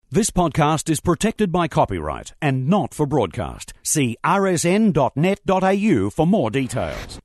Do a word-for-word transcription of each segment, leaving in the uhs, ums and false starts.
This podcast is protected by copyright and not for broadcast. See r s n dot net dot a u for more details.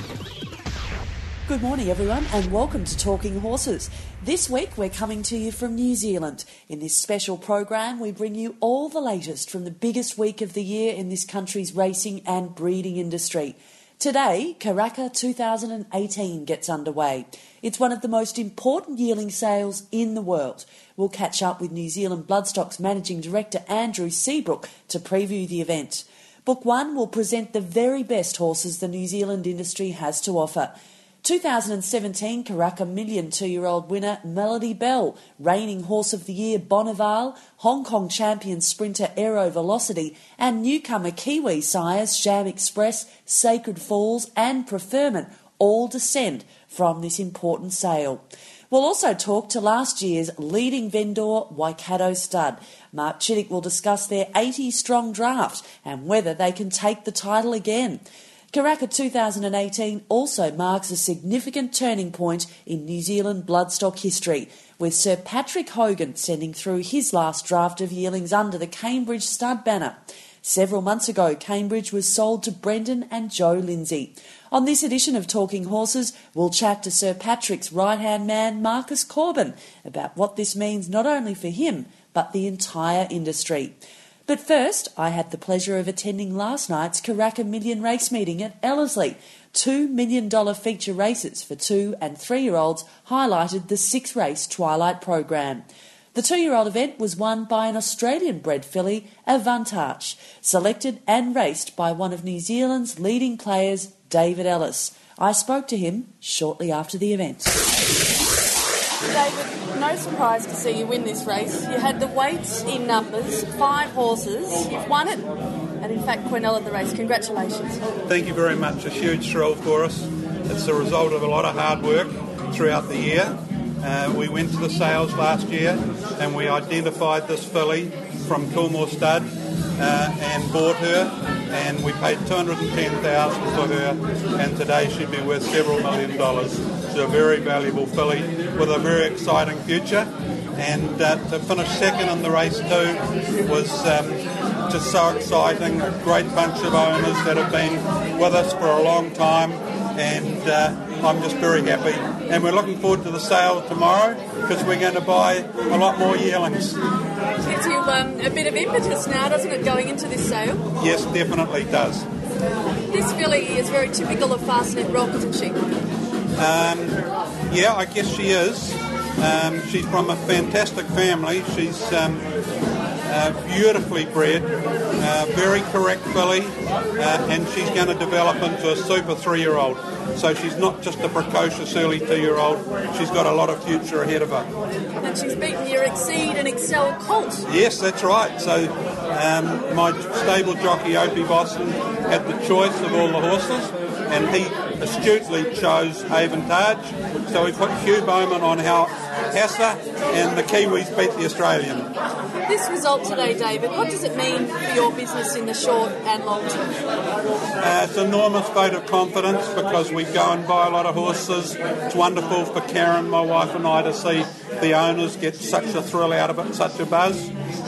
Good morning, everyone, and welcome to Talking Horses. This week we're coming to you from New Zealand. In this special program, we bring you all the latest from the biggest week of the year in this country's racing and breeding industry. Today, Karaka two thousand eighteen gets underway. It's one of the most important yearling sales in the world. We'll catch up with New Zealand Bloodstock's Managing Director Andrew Seabrook to preview the event. Book one will present the very best horses the New Zealand industry has to offer. two thousand seventeen Karaka Million two-year-old winner Melody Bell, reigning Horse of the Year Bonneval, Hong Kong champion sprinter Aero Velocity, and newcomer Kiwi sires Sham Express, Sacred Falls and Preferment all descend from this important sale. We'll also talk to last year's leading vendor, Waikato Stud. Mark Chittick will discuss their eighty-strong draft and whether they can take the title again. Karaka two thousand eighteen also marks a significant turning point in New Zealand bloodstock history, with Sir Patrick Hogan sending through his last draft of yearlings under the Cambridge Stud banner. Several months ago, Cambridge was sold to Brendan and Joe Lindsay. On this edition of Talking Horses, we'll chat to Sir Patrick's right-hand man, Marcus Corbin, about what this means not only for him, but the entire industry. But first, I had the pleasure of attending last night's Karaka Million race meeting at Ellerslie. Two million dollar feature races for two and three-year-olds highlighted the six-race Twilight program. The two-year-old event was won by an Australian-bred filly, Avantage, selected and raced by one of New Zealand's leading players, David Ellis. I spoke to him shortly after the event. David, no surprise to see you win this race. You had the weights in numbers, five horses. You've won it, and in fact, Quinella the race. Congratulations. Thank you very much. A huge thrill for us. It's the result of a lot of hard work throughout the year. Uh, we went to the sales last year and we identified this filly from Coolmore Stud uh, and bought her, and we paid two hundred ten thousand dollars for her, and today she'd be worth several million dollars. She's a very valuable filly with a very exciting future, and uh, to finish second in the race too was um, just so exciting. A great bunch of owners that have been with us for a long time, and uh, I'm just very happy. And we're looking forward to the sale tomorrow because we're going to buy a lot more yearlings. Gives you um, a bit of impetus now, doesn't it, going into this sale? Yes, definitely does. This filly is very typical of Fastnet Rock, isn't she? Um, yeah, I guess she is. Um, she's from a fantastic family. She's um, uh, beautifully bred, uh, very correct filly, uh, and she's going to develop into a super three-year-old. So she's not just a precocious early two-year-old. She's got a lot of future ahead of her. And she's beaten your Exceed and Excel colt. Yes, that's right. So um, my stable jockey, Opie Boston, had the choice of all the horses, and he astutely chose Avantage. So we put Hugh Bowman on Hassa, and the Kiwis beat the Australian. This result today, David, what does it mean for your business in the short and long term? Uh, it's an enormous vote of confidence because we go and buy a lot of horses. It's wonderful for Karen, my wife, and I to see the owners get such a thrill out of it, such a buzz.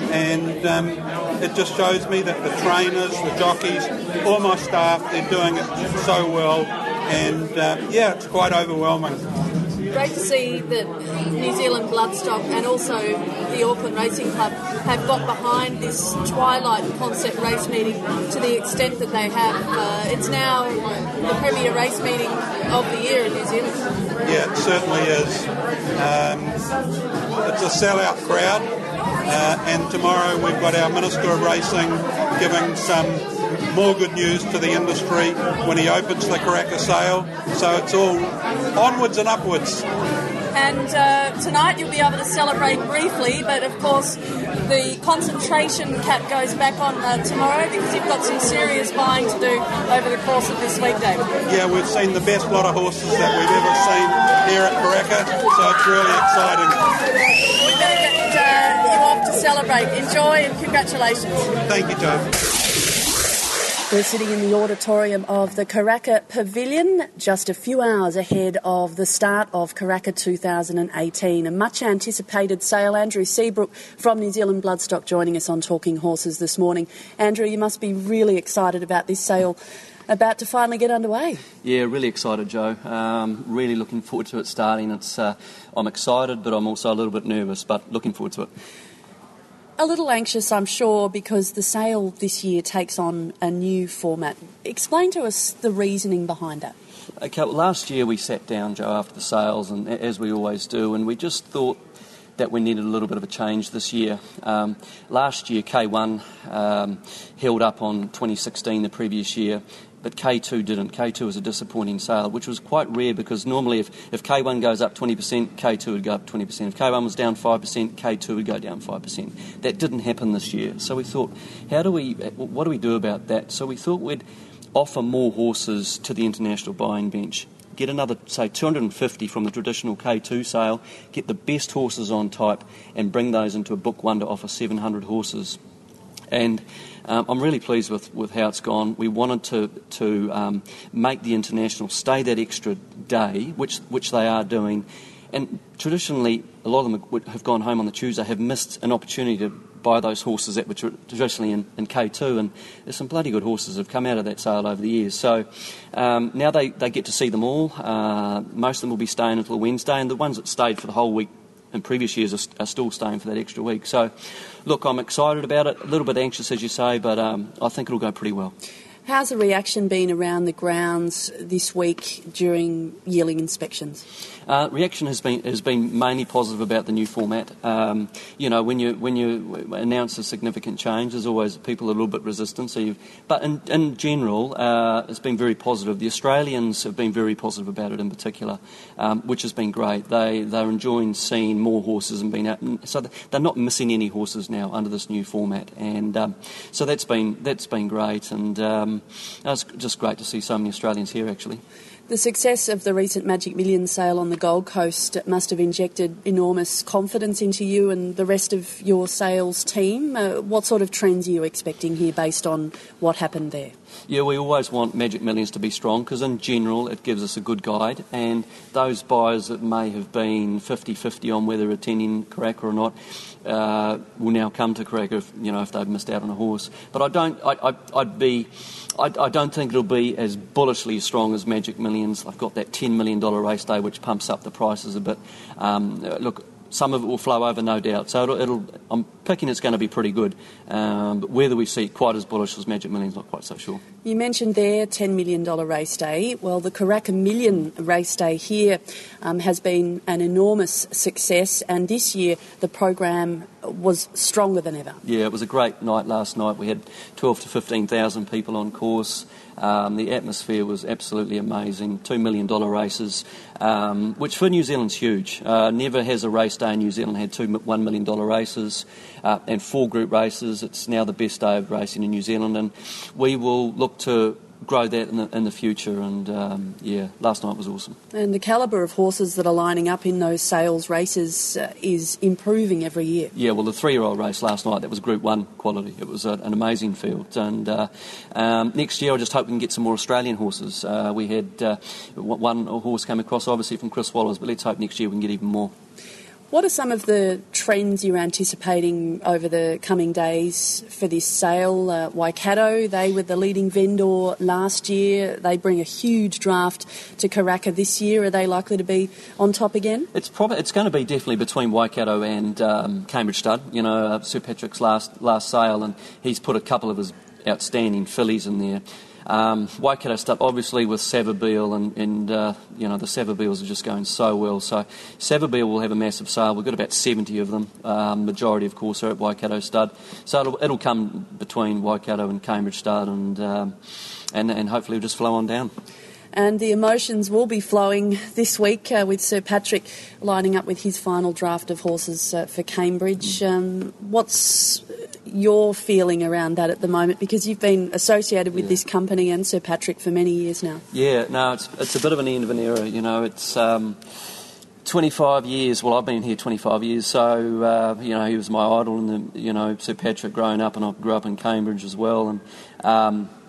And um, it just shows me that the trainers, the jockeys, all my staff, they're doing it so well. And uh, yeah, it's quite overwhelming. Great to see that New Zealand Bloodstock and also the Auckland Racing Club have got behind this Twilight concept race meeting to the extent that they have. Uh, it's now the premier race meeting of the year in New Zealand. Yeah, it certainly is. Um, it's a sellout crowd, uh, and tomorrow we've got our Minister of Racing giving some more good news to the industry when he opens the Karaka sale. So it's all onwards and upwards. And uh, tonight you'll be able to celebrate briefly, but of course the concentration cap goes back on uh, tomorrow because you've got some serious buying to do over the course of this week, David. Yeah, we've seen the best lot of horses that we've ever seen here at Karaka, so it's really exciting. We're going to get uh, you off to celebrate. Enjoy and congratulations. Thank you, Joe. We're sitting in the auditorium of the Karaka Pavilion, just a few hours ahead of the start of Karaka two thousand eighteen. A much-anticipated sale. Andrew Seabrook from New Zealand Bloodstock joining us on Talking Horses this morning. Andrew, you must be really excited about this sale about to finally get underway. Yeah, really excited, Joe. Um, really looking forward to it starting. It's uh, I'm excited, but I'm also a little bit nervous, but looking forward to it. A little anxious, I'm sure, because the sale this year takes on a new format. Explain to us the reasoning behind that. Okay, well, last year we sat down, Joe, after the sales, and as we always do, and we just thought that we needed a little bit of a change this year. Um, last year, K one um, held up on twenty sixteen, the previous year, but K two didn't. K two was a disappointing sale, which was quite rare because normally if, if K one goes up twenty percent, K two would go up twenty percent. If K one was down five percent, K two would go down five percent. That didn't happen this year. So we thought, how do we, what do we do about that? So we thought we'd offer more horses to the international buying bench. Get another, say, two hundred fifty from the traditional K two sale, get the best horses on type and bring those into a book one to offer seven hundred horses. And um, I'm really pleased with, with how it's gone. We wanted to to um, make the international stay that extra day, which which they are doing. And traditionally, a lot of them have gone home on the Tuesday, have missed an opportunity to buy those horses that were traditionally in, in K two, and there's some bloody good horses that have come out of that sale over the years. So um, now they, they get to see them all. Uh, most of them will be staying until Wednesday, and the ones that stayed for the whole week in previous years are, are still staying for that extra week. So, look, I'm excited about it, a little bit anxious, as you say, but um, I think it'll go pretty well. How's the reaction been around the grounds this week during yearling inspections? Uh, reaction has been has been mainly positive about the new format. Um, you know, when you when you announce a significant change, there's always people a little bit resistant. So, you've, but in, in general, uh, it's been very positive. The Australians have been very positive about it in particular, um, which has been great. They they're enjoying seeing more horses and being out. So they're not missing any horses now under this new format, and um, so that's been that's been great. And um, it's just great to see so many Australians here, actually. The success of the recent Magic Millions sale on the Gold Coast must have injected enormous confidence into you and the rest of your sales team. Uh, what sort of trends are you expecting here based on what happened there? Yeah, we always want Magic Millions to be strong because in general it gives us a good guide, and those buyers that may have been fifty-fifty on whether attending Karaka or not uh, will now come to Karaka if, you know, if they've missed out on a horse. But I don't, I, I, I'd be, I, I don't think it'll be as bullishly strong as Magic Millions. I've got that ten million dollars race day which pumps up the prices a bit. Um, look, some of it will flow over, no doubt. So it'll, it'll I'm picking it's going to be pretty good. Um, but whether we see it quite as bullish as Magic Millions, not quite so sure. You mentioned there ten million dollars race day. Well, the Karaka Million race day here um, has been an enormous success, and this year the program was stronger than ever. Yeah, it was a great night last night. We had twelve to fifteen thousand people on course. Um, the atmosphere was absolutely amazing. Two million dollars races, um, which for New Zealand's huge. Uh, never has a race day in New Zealand had two one million dollars races uh, and four group races. It's now the best day of racing in New Zealand, and we will look to grow that in the, in the future. And um, yeah, last night was awesome. And the calibre of horses that are lining up in those sales races uh, is improving every year. Yeah, well, the three-year-old race last night, that was Group One quality. It was a, an amazing field. And uh, um, next year, I just hope we can get some more Australian horses. Uh, we had uh, one horse came across, obviously from Chris Wallace, but let's hope next year we can get even more. What are some of the trends you're anticipating over the coming days for this sale? Uh, Waikato, they were the leading vendor last year. They bring a huge draft to Karaka this year. Are they likely to be on top again? It's probably it's going to be definitely between Waikato and um, Cambridge Stud. You know, uh, Sir Patrick's last last sale, and he's put a couple of his outstanding fillies in there. Um, Waikato Stud, obviously with Savabeel, and, and uh, you know, the Savabeels are just going so well. So Savabeel will have a massive sale. We've got about seventy of them. Um, majority, of course, are at Waikato Stud. So it'll, it'll come between Waikato and Cambridge Stud, and, um, and, and hopefully it'll just flow on down. And the emotions will be flowing this week uh, with Sir Patrick lining up with his final draft of horses uh, for Cambridge. Um, what's your feeling around that at the moment? Because you've been associated with yeah. this company and Sir Patrick for many years now. Yeah, no, it's it's a bit of an end of an era. You know, it's um, twenty-five years. Well, I've been here twenty-five years, so uh, you know, he was my idol, and the you know Sir Patrick growing up, and I grew up in Cambridge as well, and. Um,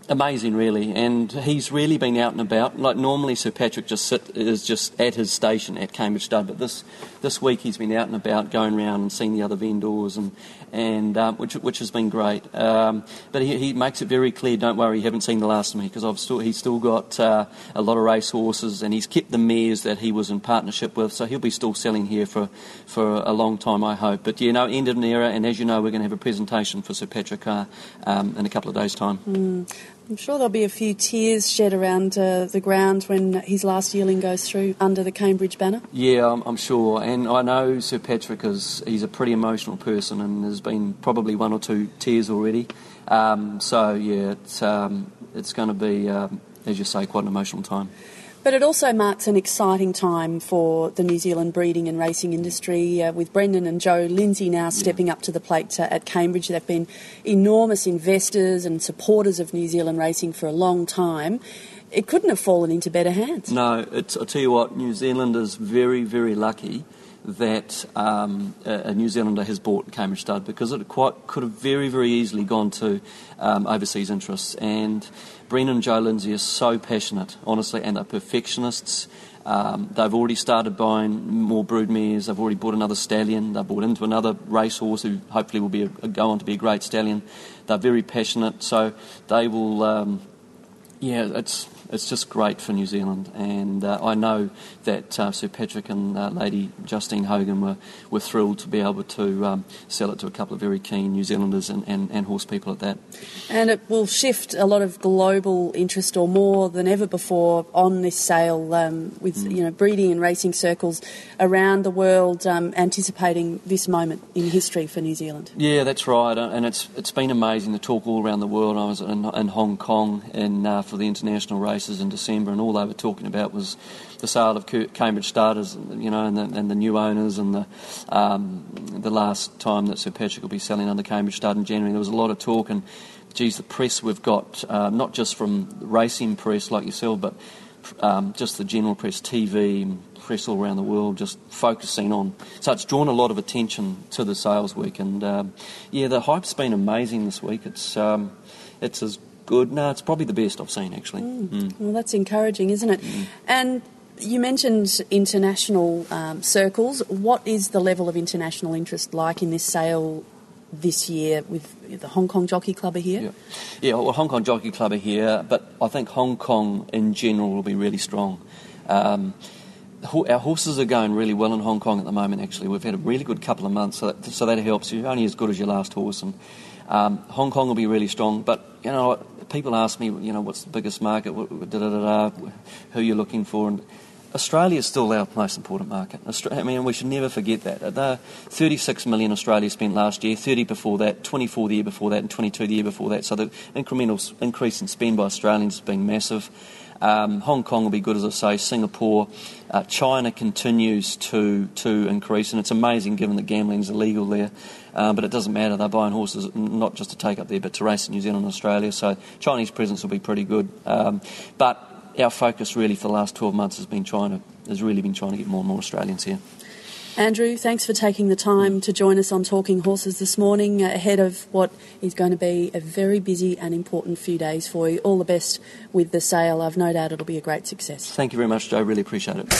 Amazing, really, and he's really been out and about. Like normally, Sir Patrick just sit is just at his station at Cambridge Stud, but this this week he's been out and about, going around and seeing the other vendors, and and um, which which has been great. Um, but he, he makes it very clear, don't worry, you haven't seen the last of me, because I've still he's still got uh, a lot of race horses, and he's kept the mares that he was in partnership with, so he'll be still selling here for for a long time, I hope. But you know, end of an era, and as you know, we're going to have a presentation for Sir Patrick uh, um, in a couple of days' time. Mm. I'm sure there'll be a few tears shed around uh, the ground when his last yearling goes through under the Cambridge banner. Yeah, I'm, I'm sure. And I know Sir Patrick is he's a pretty emotional person, and there's been probably one or two tears already. Um, so, yeah, it's, um, it's going to be, um, as you say, quite an emotional time. But it also marks an exciting time for the New Zealand breeding and racing industry, uh, with Brendan and Joe Lindsay now stepping yeah. up to the plate uh, at Cambridge. They've been enormous investors and supporters of New Zealand racing for a long time. It couldn't have fallen into better hands. No, it's, I'll tell you what, New Zealand is very, very lucky that um, a, a New Zealander has bought Cambridge Stud, because it quite could have very, very easily gone to um, overseas interests. And Brendan and Joe Lindsay are so passionate, honestly, and they're perfectionists. Um, they've already started buying more brood mares. They've already bought another stallion. They've bought into another racehorse who hopefully will be a, a, go on to be a great stallion. They're very passionate, so they will. Um, yeah, it's. It's just great for New Zealand, and uh, I know that uh, Sir Patrick and uh, Lady Justine Hogan were, were thrilled to be able to um, sell it to a couple of very keen New Zealanders and, and, and horse people at that. And it will shift a lot of global interest, or more than ever before, on this sale, um, with mm. you know breeding and racing circles around the world um, anticipating this moment in history for New Zealand. Yeah, that's right, and it's it's been amazing, the talk all around the world. I was in, in Hong Kong in, uh, for the international race in December, and all they were talking about was the sale of Cambridge starters, you know, and the, and the new owners, and the um, the last time that Sir Patrick will be selling under Cambridge Stud in January. There was a lot of talk, and geez, the press we've got, uh, not just from racing press like yourself, but um, just the general press, T V, press all around the world, just focusing on. So it's drawn a lot of attention to the sales week, and um, yeah, the hype's been amazing this week. It's um, it's as good. No, it's probably the best I've seen, actually. Mm. Mm. Well, that's encouraging, isn't it? Mm. And you mentioned international um, circles. What is the level of international interest like in this sale this year with the Hong Kong Jockey Club are here? Yeah, yeah well, Hong Kong Jockey Club are here, but I think Hong Kong in general will be really strong. Um, our horses are going really well in Hong Kong at the moment, actually. We've had a really good couple of months, so that, so that helps. You're only as good as your last horse, and um, Hong Kong will be really strong. But, you know, people ask me, you know, what's the biggest market, da, da, da, da, who you're looking for, and Australia is still our most important market. I mean, we should never forget that. The thirty-six million Australia spent last year, thirty before that, twenty-four the year before that, and twenty-two the year before that. So the incremental increase in spend by Australians has been massive. Um, Hong Kong will be good, as I say. Singapore, uh, China continues to to increase, and it's amazing given that gambling is illegal there. Um, but it doesn't matter. They're buying horses not just to take up there, but to race in New Zealand and Australia. So Chinese presence will be pretty good. Um, but our focus really for the last twelve months has been trying to has really been trying to get more and more Australians here. Andrew, thanks for taking the time to join us on Talking Horses this morning, ahead of what is going to be a very busy and important few days for you. All the best with the sale. I've no doubt it'll be a great success. Thank you very much, Joe. Really appreciate it.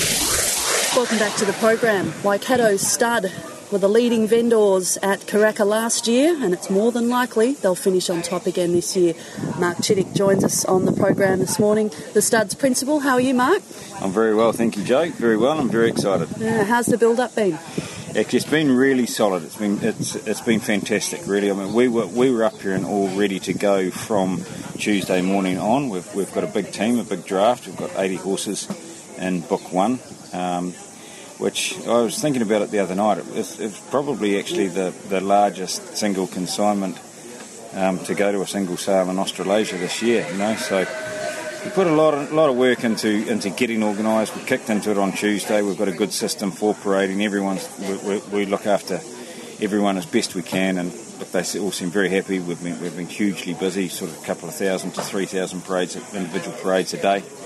Welcome back to the program. Waikato Stud were the leading vendors at Karaka last year, and it's more than likely they'll finish on top again this year. Mark Chittick joins us on the program this morning, the Stud's principal. How are you, Mark? I'm very well, thank you, Joe. Very well. I'm very excited. Yeah, how's the build-up been? It's been really solid. It's been it's it's been fantastic, really. I mean, we were we were up here and all ready to go from Tuesday morning on. We've we've got a big team, a big draft. We've got eighty horses in book one. Um, which I was thinking about it the other night. It was, it was probably actually the, the largest single consignment um, to go to a single sale in Australasia this year, you know, so we put a lot of, a lot of work into into getting organised. We kicked into it on Tuesday. We've got a good system for parading. Everyone's we, we, we look after everyone as best we can, and look, they all seem very happy. We've been, we've been hugely busy, sort of a couple of thousand to three thousand parades, individual parades a day.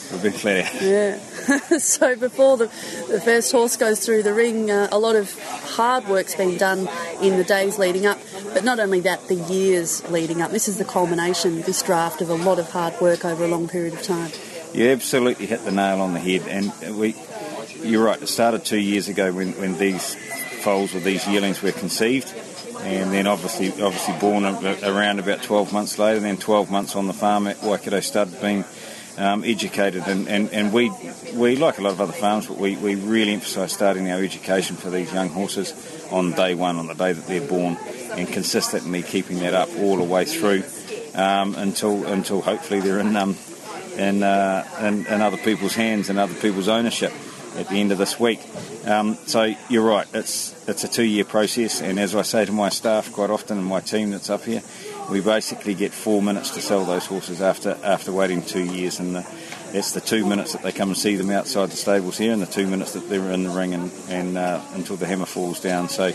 We've been flat out. Yeah. So before the, the first horse goes through the ring, uh, a lot of hard work's been done in the days leading up, but not only that, the years leading up. This is the culmination, this draft, of a lot of hard work over a long period of time. You absolutely hit the nail on the head, and we, you're right, it started two years ago when, when these foals or these yearlings were conceived, and then obviously obviously born around about twelve months later, and then twelve months on the farm at Waikato Stud being um, educated, and, and, and we, we, like a lot of other farms, but we, we really emphasise starting our education for these young horses on day one, on the day that they're born, and consistently keeping that up all the way through um, until until hopefully they're in, um, in, uh, in, in other people's hands and other people's ownership at the end of this week. Um, so you're right, it's it's a two-year process, and as I say to my staff quite often and my team that's up here, we basically get four minutes to sell those horses after after waiting two years, and the, that's the two minutes that they come and see them outside the stables here, and the two minutes that they're in the ring and, and uh, until the hammer falls down. So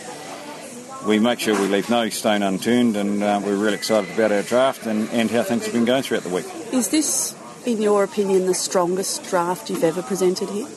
we make sure we leave no stone unturned, and uh, we're really excited about our draft and, and how things have been going throughout the week. Is this, in your opinion, the strongest draft you've ever presented here?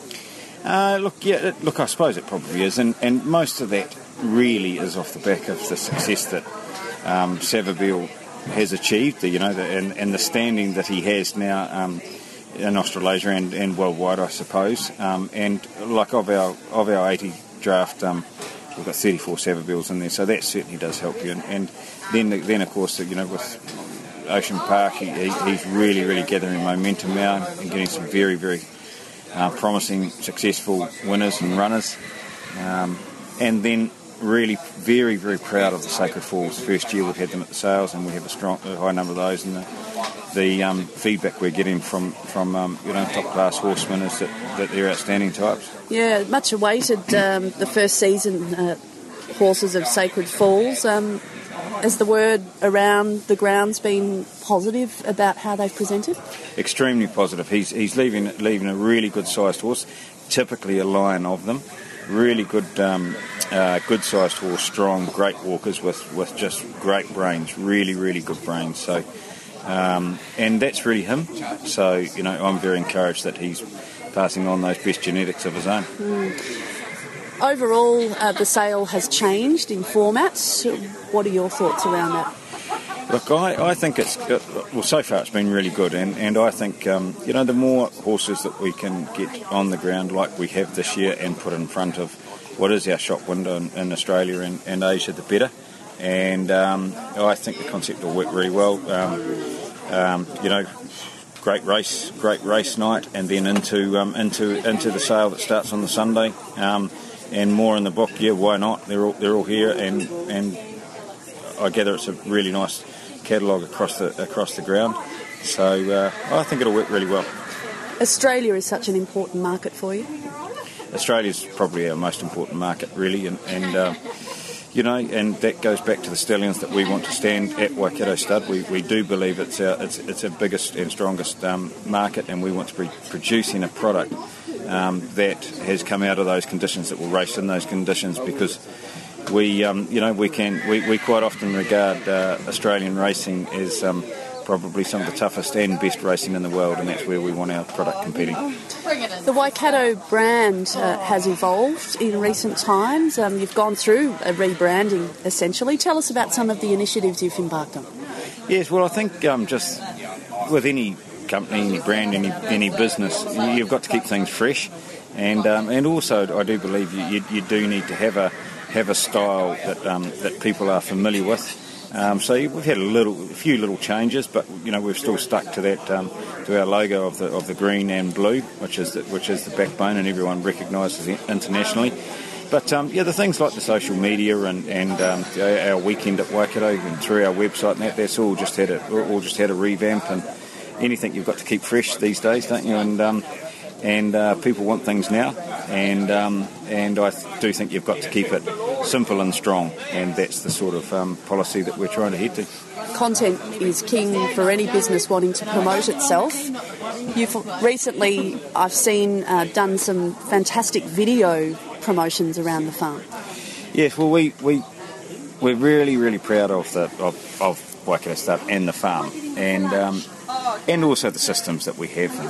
Uh, look, yeah, it, look, I suppose it probably is, and, and most of that really is off the back of the success that um, Savabeel has achieved, you know, the, and, and the standing that he has now um, in Australasia and, and worldwide, I suppose. Um, and like of our of our eighty draft, um, we've got thirty-four Savabeels in there, so that certainly does help you. And, and then, then of course, you know, with Ocean Park, he, he, he's really, really gathering momentum now and getting some very, very Uh, promising, successful winners and runners, um, and then really very, very proud of the Sacred Falls. First year we've had them at the sales, and we have a strong, a high number of those. And the, the um, feedback we're getting from from um, you know top class horsemen is that, that they're outstanding types. Yeah, much awaited um, the first season uh, horses of Sacred Falls. Um, has the word around the grounds been positive about how they've presented? Extremely positive. He's he's leaving leaving a really good sized horse, typically a lion of them. Really good um, uh, good sized horse, strong, great walkers with, with just great brains, really really good brains. So um, and that's really him. So you know I'm very encouraged that he's passing on those best genetics of his own. Mm. Overall, uh, the sale has changed in formats. What are your thoughts around that? Look, I, I think it's, well, so far it's been really good, and, and I think, um, you know, the more horses that we can get on the ground like we have this year and put in front of what is our shop window in, in Australia and, and Asia, the better. And um, I think the concept will work really well. Um, um, you know, great race, great race night, and then into um, into into the sale that starts on the Sunday. Um, and more in the book, yeah, why not? They're all they're all here, and and I gather it's a really nice catalogue across the across the ground. So uh, I think it'll work really well. Australia is such an important market for you. Australia's probably our most important market, really, and, and uh, you know, and that goes back to the stallions that we want to stand at Waikato Stud. We we do believe it's our it's it's our biggest and strongest um, market, and we want to be producing a product um, that has come out of those conditions, that will race in those conditions, because we um, you know we can we, we quite often regard uh, Australian racing as um, probably some of the toughest and best racing in the world, and that's where we want our product competing. The Waikato brand uh, has evolved in recent times. Um, you've gone through a rebranding, essentially. Tell us about some of the initiatives you've embarked on. Yes, well, I think um, just with any company, any brand, any any business, you've got to keep things fresh, and um, and also I do believe you, you you do need to have a have a style that um, that people are familiar with. Um, so we've had a little, a few little changes, but you know we've still stuck to that, um, to our logo of the of the green and blue, which is the, which is the backbone, and everyone recognises it internationally. But um, yeah, the things like the social media and and um, our weekend at Waikato and through our website and that, that's all just had a all just had a revamp. And anything you've got to keep fresh these days, don't you? And um, and uh, people want things now, and um, and I do think you've got to keep it simple and strong, and that's the sort of um, policy that we're trying to head to. Content is king for any business wanting to promote itself. You've recently, I've seen, uh, done some fantastic video promotions around the farm. Yes, well, we we we're really really proud of the of, of Waikato Stud and the farm, and um, and also the systems that we have, and,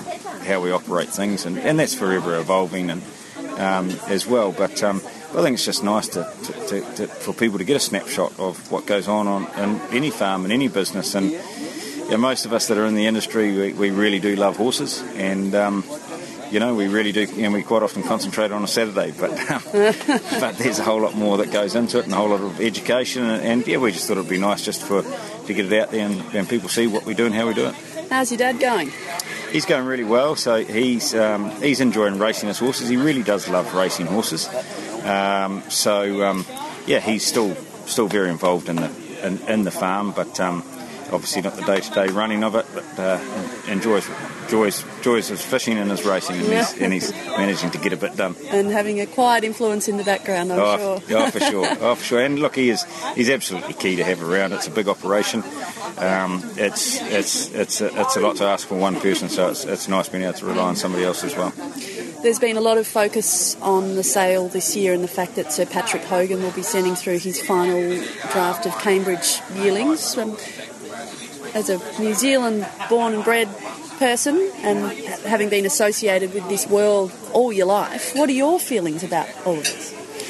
how we operate things, and, and that's forever evolving and um, as well. But um, I think it's just nice to, to, to, to for people to get a snapshot of what goes on on in any farm and any business. And yeah, most of us that are in the industry, we, we really do love horses, and um, you know, we really do, and we quite often concentrate on a Saturday, but um, but there's a whole lot more that goes into it, and a whole lot of education, and, and yeah, we just thought it'd be nice just for to get it out there and, and people see what we do and how we do it. How's your dad going? He's going really well. So he's um, he's enjoying racing his horses. He really does love racing horses. Um, so um, yeah, he's still still very involved in the in, in the farm, but um, obviously not the day-to-day running of it, but uh, enjoys enjoys enjoys his fishing and his racing, and, yeah. he's, and he's managing to get a bit done. And having a quiet influence in the background, I'm oh, sure. Oh, for sure. Oh, for sure. And look, he is he's absolutely key to have around. It's a big operation. Um, it's it's it's a, it's a lot to ask for one person, so it's it's nice being able to rely on somebody else as well. There's been a lot of focus on the sale this year and the fact that Sir Patrick Hogan will be sending through his final draft of Cambridge yearlings. Um, as a New Zealand born and bred person and having been associated with this world all your life, what are your feelings about all of this?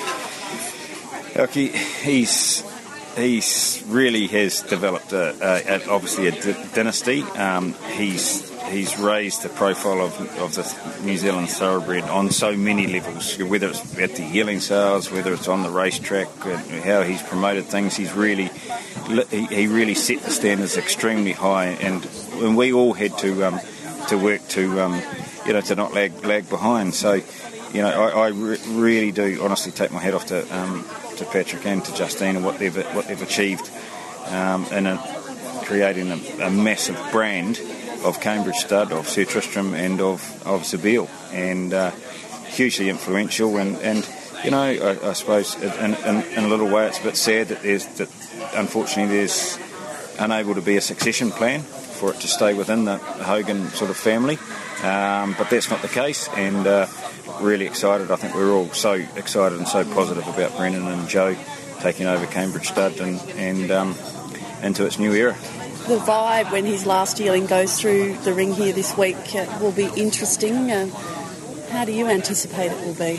Look, he, he's he's really has developed a, a, a, obviously a d- dynasty. Um, he's he's raised the profile of of the New Zealand thoroughbred on so many levels, whether it's at the yearling sales, whether it's on the racetrack, how he's promoted things. He's really he, he really set the standards extremely high, and, and we all had to um, to work to um, you know to not lag lag behind. So you know I, I re- really do honestly take my hat off to um, to Patrick and to Justine and what they've what they've achieved um, in a, creating a, a massive brand of Cambridge Stud, of Sir Tristram, and of of Zabeel, and uh, hugely influential. And, and you know, I, I suppose in, in, in a little way, it's a bit sad that there's that unfortunately there's unable to be a succession plan for it to stay within the Hogan sort of family. Um, but that's not the case, and uh, really excited. I think we're all so excited and so positive about Brendan and Joe taking over Cambridge Stud and, and um, into its new era. The vibe when his last yearling goes through the ring here this week uh, will be interesting. Uh, how do you anticipate it will be?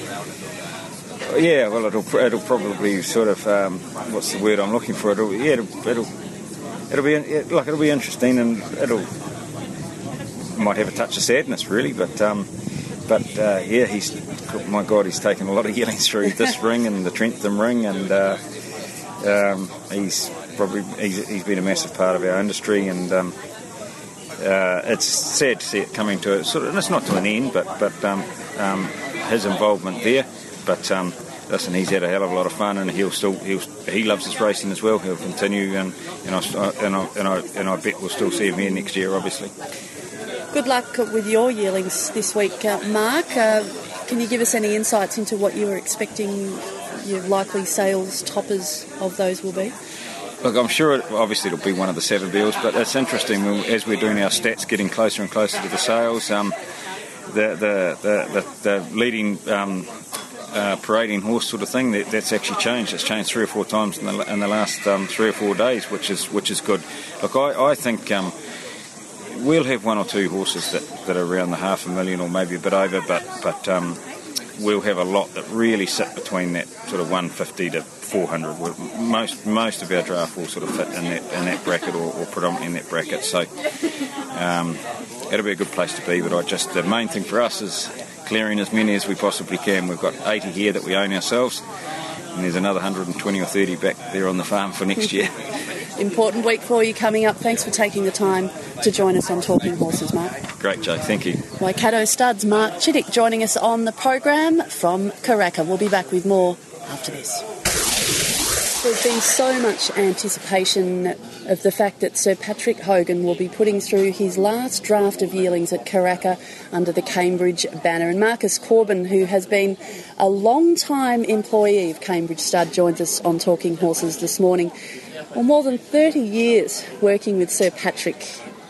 Yeah, well, it'll it'll probably sort of um, what's the word I'm looking for? It'll yeah, it'll it'll, it'll be it, like it'll be interesting, and it'll might have a touch of sadness really, but um, but uh, yeah, he's my God, he's taken a lot of yearlings through this ring and the Trentham ring, and uh, um, he's. Probably he's, he's been a massive part of our industry, and um, uh, it's sad to see it coming to a sort of, and it's not to an end, but but um, um, his involvement there. But um, listen, he's had a hell of a lot of fun, and he'll still he'll he loves his racing as well. He'll continue, and and I and I and I, and I bet we'll still see him here next year, obviously. Good luck with your yearlings this week, uh, Mark. Uh, can you give us any insights into what you were expecting your likely sales toppers of those will be? Look, I'm sure, it, obviously, it'll be one of the Saturdays, but it's interesting as we're doing our stats, getting closer and closer to the sales. Um, the, the, the, the, the leading um, uh, parading horse sort of thing, that, that's actually changed. It's changed three or four times in the, in the last um, three or four days, which is which is good. Look, I, I think um, we'll have one or two horses that, that are around the half a million or maybe a bit over, but but um, we'll have a lot that really sit between that sort of one fifty to four hundred. Most most of our draft will sort of fit in that in that bracket, or, or predominantly in that bracket. So um, it'll be a good place to be. But I just the main thing for us is clearing as many as we possibly can. We've got eighty here that we own ourselves, and there's another one hundred twenty or thirty back there on the farm for next year. Important week for you coming up. Thanks for taking the time to join us on Talking Horses, Mark. Great, Joe. Thank you. Waikato Studs, Mark Chittick joining us on the program from Karaka. We'll be back with more after this. There's been so much anticipation of the fact that Sir Patrick Hogan will be putting through his last draft of yearlings at Karaka under the Cambridge banner. And Marcus Corbin, who has been a long-time employee of Cambridge Stud, joins us on Talking Horses this morning. Well, more than thirty years working with Sir Patrick.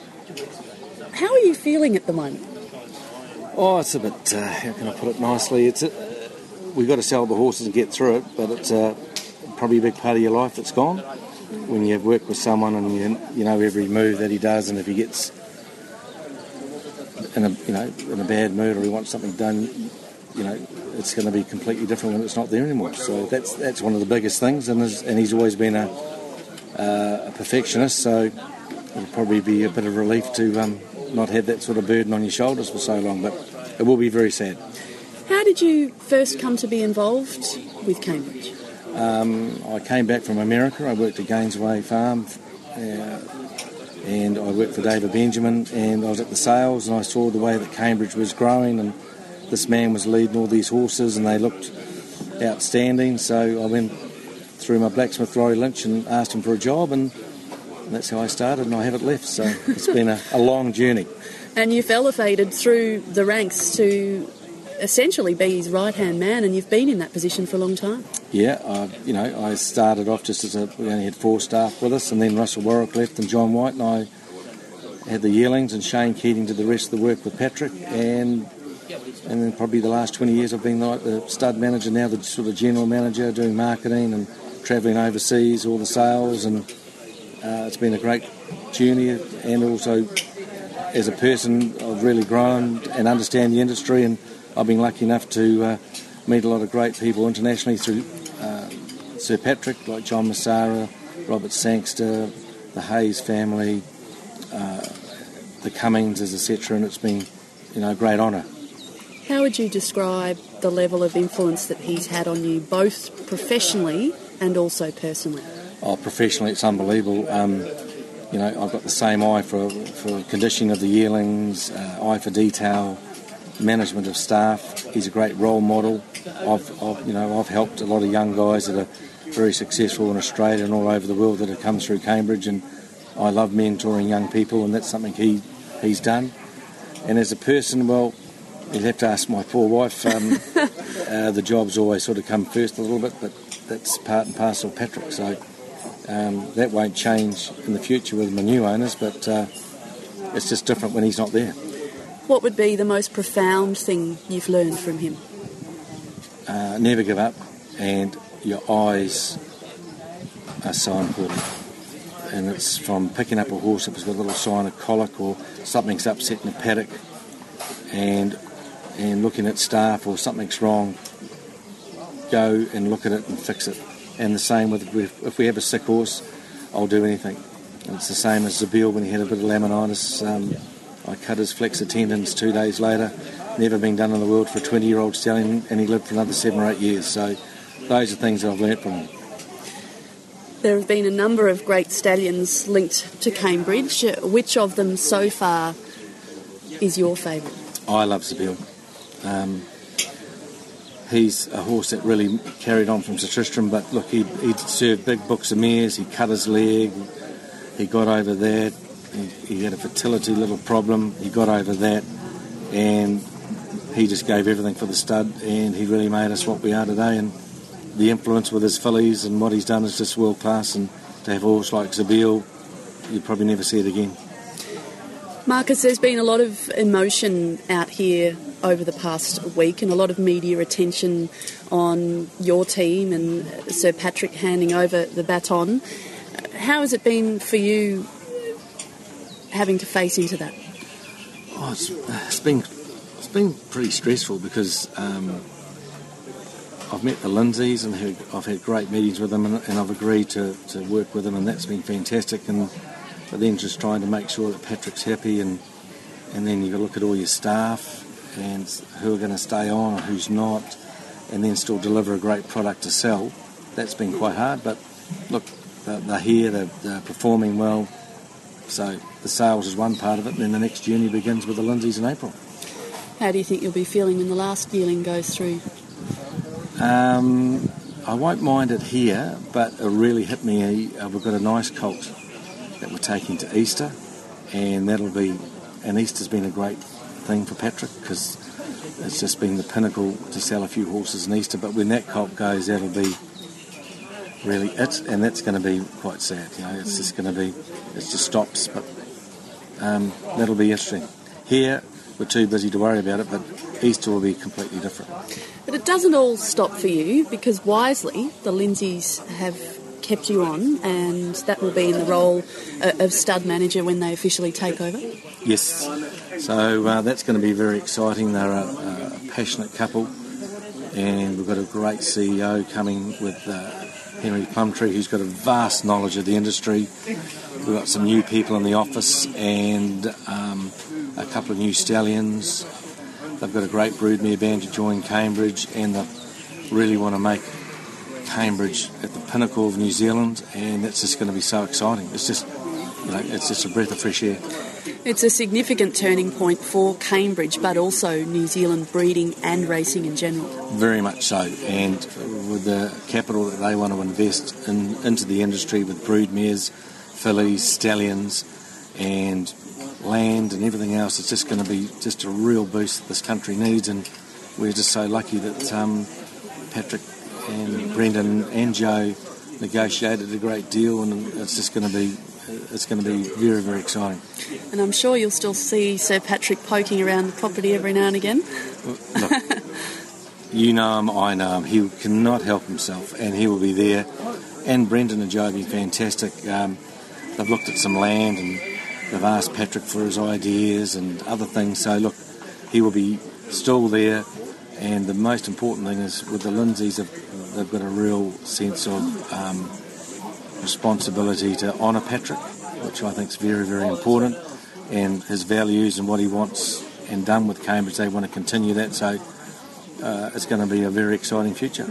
How are you feeling at the moment? Oh, it's a bit, uh, how can I put it nicely? It's a, we've got to sell the horses and get through it, but it's uh, probably a big part of your life that's gone. When you have worked with someone and you, you know every move that he does, and if he gets in a you know in a bad mood or he wants something done, you know, it's going to be completely different when it's not there anymore. So that's that's one of the biggest things, and his, and he's always been a, uh, a perfectionist. So it'll probably be a bit of relief to um, not have that sort of burden on your shoulders for so long, but it will be very sad. How did you first come to be involved with Cambridge? Um, I came back from America. I worked at Gainesway Farm, uh, and I worked for David Benjamin, and I was at the sales, and I saw the way that Cambridge was growing, and this man was leading all these horses, and they looked outstanding. So I went through my blacksmith, Laurie Lynch, and asked him for a job, and that's how I started, and I haven't left. So it's been a, a long journey. And you've elevated through the ranks to essentially be his right-hand man, and you've been in that position for a long time. Yeah, I, you know, I started off just as a, we only had four staff with us, and then Russell Warwick left and John White, and I had the yearlings, and Shane Keating did the rest of the work with Patrick, and and then probably the last twenty years I've been like the stud manager, now the sort of general manager, doing marketing and travelling overseas, all the sales, and uh, it's been a great journey, and also as a person I've really grown and understand the industry, and I've been lucky enough to uh, meet a lot of great people internationally through uh, Sir Patrick, like John Massara, Robert Sangster, the Hayes family, uh, the Cummingses, et cetera, and it's been, you know, a great honour. How would you describe the level of influence that he's had on you, both professionally and also personally? Oh, professionally, it's unbelievable. Um, you know, I've got the same eye for for conditioning of the yearlings, uh, eye for detail, management of staff. He's a great role model. I've, I've, you know, I've helped a lot of young guys that are very successful in Australia and all over the world that have come through Cambridge, and I love mentoring young people, and that's something he he's done. And as a person, well, you'd have to ask my poor wife. Um, uh, the jobs always sort of come first a little bit, but that's part and parcel of Patrick. So um, that won't change in the future with my new owners, but uh, it's just different when he's not there. What would be the most profound thing you've learned from him? Uh, never give up, and your eyes are so important. And it's from picking up a horse if it's got a little sign of colic or something's upset in the paddock, and and looking at staff or something's wrong, go and look at it and fix it. And the same with if we have a sick horse, I'll do anything. And it's the same as Zabeel when he had a bit of laminitis. Um, I cut his flexor tendons two days later. Never been done in the world for a twenty-year-old stallion, and he lived for another seven or eight years. So those are things that I've learnt from him. There have been a number of great stallions linked to Cambridge. Which of them so far is your favourite? I love Zabeel. Um, he's a horse that really carried on from Sir Tristram, but look, he he served big books of mares, he cut his leg, he got over that, he, he had a fertility little problem, he got over that, and he just gave everything for the stud, and he really made us what we are today, and the influence with his fillies and what he's done is just world class, and to have a horse like Zabeel, you'd probably never see it again. Marcus, there's been a lot of emotion out here over the past week and a lot of media attention on your team and Sir Patrick handing over the baton. How has it been for you having to face into that? Oh, it's, it's been it's been pretty stressful because um, I've met the Lindsays and I've had great meetings with them, and, and I've agreed to, to work with them, and that's been fantastic. And but then just trying to make sure that Patrick's happy, and and then you've got to look at all your staff and who are going to stay on and who's not, and then still deliver a great product to sell. That's been quite hard, but look, they're, they're here, they're, they're performing well, so the sales is one part of it, and then the next journey begins with the Lindsays in April. How do you think you'll be feeling when the last yearling goes through? Um, I won't mind it here, but it really hit me. Uh, we've got a nice colt that we're taking to Easter, and that'll be, and Easter's been a great thing for Patrick because it's just been the pinnacle to sell a few horses in Easter, but when that colt goes, that'll be really it, and that's going to be quite sad. You know, it's just going to be, it just stops, but um, that'll be interesting. Here, we're too busy to worry about it, but Easter will be completely different. But it doesn't all stop for you, because wisely, the Lindsays have kept you on, and that will be in the role uh, of stud manager when they officially take over? Yes. So uh, that's going to be very exciting. They're a, a passionate couple, and we've got a great C E O coming with uh, Henry Plumtree, who's got a vast knowledge of the industry. We've got some new people in the office and um, a couple of new stallions. They've got a great broodmare band to join Cambridge, and they really want to make Cambridge at the pinnacle of New Zealand, and that's just going to be so exciting. It's just, you know, it's just a breath of fresh air. It's a significant turning point for Cambridge, but also New Zealand breeding and racing in general. Very much so, and with the capital that they want to invest in, into the industry with broodmares, fillies, stallions, and land and everything else, it's just going to be just a real boost that this country needs, and we're just so lucky that um, Patrick and Brendan and Joe negotiated a great deal, and it's just going to be it's going to be very, very exciting. And I'm sure you'll still see Sir Patrick poking around the property every now and again. Look, you know him, I know him. He cannot help himself, and he will be there. And Brendan and Joe have been fantastic. Um, they've looked at some land, and they've asked Patrick for his ideas and other things. So, look, he will be still there. And the most important thing is with the Lindsays, they've got a real sense of um, responsibility to honour Patrick, which I think is very, very important, and his values and what he wants and done with Cambridge, they want to continue that, so uh, it's going to be a very exciting future.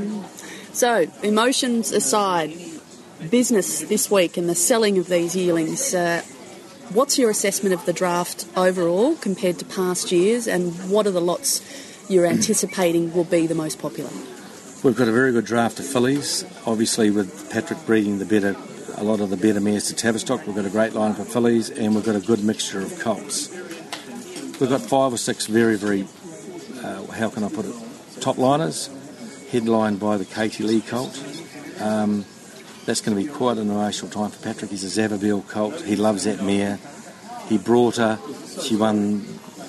So, emotions aside, business this week and the selling of these yearlings, uh, what's your assessment of the draft overall compared to past years, and what are the lots you're anticipating will be the most popular? We've got a very good draft of fillies. Obviously, with Patrick breeding the better, a lot of the better mares to Tavistock, we've got a great line for fillies, and we've got a good mixture of colts. We've got five or six very, very, uh, how can I put it, top liners, headlined by the Katie Lee colt. Um, that's going to be quite an emotional time for Patrick. He's a Zavabeel colt. He loves that mare. He brought her. She won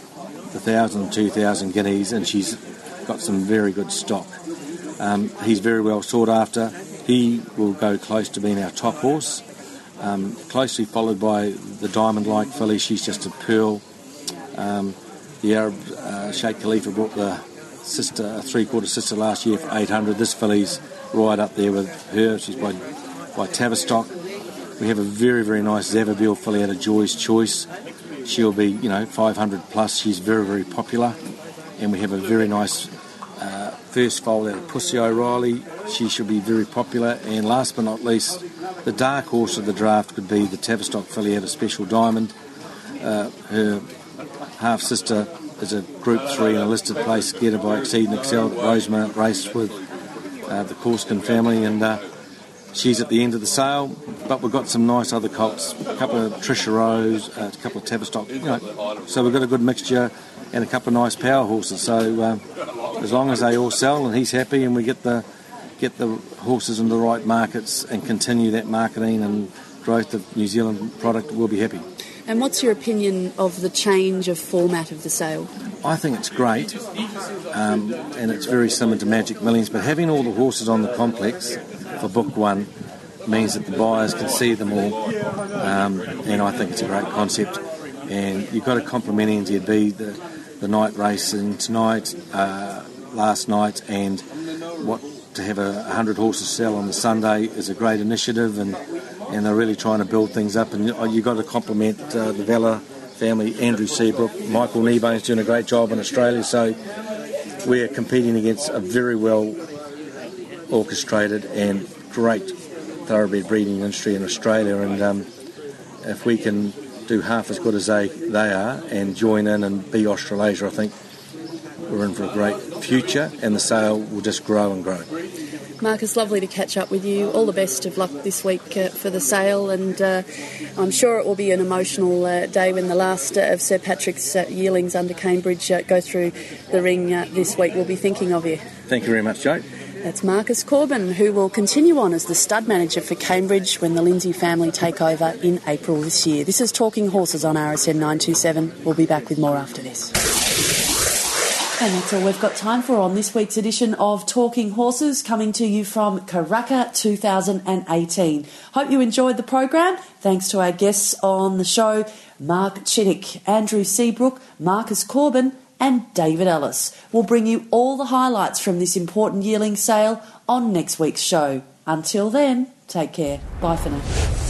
the thousand, two thousand guineas, and she's got some very good stock. Um, he's very well sought after. He will go close to being our top horse, um, closely followed by the diamond-like filly. She's just a pearl. Um, the Arab uh, Sheikh Khalifa brought the sister, a three-quarter sister last year for eight hundred. This filly's right up there with her. She's by, by Tavistock. We have a very, very nice Zavabeel filly out of Joy's Choice. She'll be, you know, five hundred plus. She's very, very popular. And we have a very nice uh, first foal out of Pussy O'Reilly. She should be very popular. And last but not least, the dark horse of the draft could be the Tavistock filly out of Special Diamond. Uh, her half-sister is a Group three in a listed place, geared by Exceed and Excel at Rosemount Race with uh, the Corskin family. And uh, she's at the end of the sale, but we've got some nice other colts, a couple of Trisha Rose, uh, a couple of Tavistock, you know, so we've got a good mixture and a couple of nice power horses. So uh, as long as they all sell and he's happy and we get the get the horses in the right markets and continue that marketing and growth of New Zealand product, we'll be happy. And what's your opinion of the change of format of the sale? I think it's great, um, and it's very similar to Magic Millions, but having all the horses on the complex for book one means that the buyers can see them all, um, and I think it's a great concept. And you've got a compliment N Z B, the, the night racing tonight, uh, last night, and what to have a hundred horses sell on the Sunday is a great initiative, and, and they're really trying to build things up. And you've got to compliment uh, the Vella family, Andrew Seabrook, Michael Kneebone's doing a great job in Australia. So we're competing against a very well orchestrated and great thoroughbred breeding industry in Australia, and um, if we can do half as good as they, they are and join in and be Australasia, I think we're in for a great future, and the sale will just grow and grow. Marcus, lovely to catch up with you. All the best of luck this week uh, for the sale, and uh, I'm sure it will be an emotional uh, day when the last uh, of Sir Patrick's uh, yearlings under Cambridge uh, go through the ring uh, this week. We'll be thinking of you. Thank you very much, Joe. That's Marcus Corbin, who will continue on as the stud manager for Cambridge when the Lindsay family take over in April this year. This is Talking Horses on R S N nine two seven. We'll be back with more after this. And that's all we've got time for on this week's edition of Talking Horses, coming to you from Karaka two thousand eighteen. Hope you enjoyed the program. Thanks to our guests on the show, Mark Chittick, Andrew Seabrook, Marcus Corbin and David Ellis. We'll bring you all the highlights from this important yearling sale on next week's show. Until then, take care. Bye for now.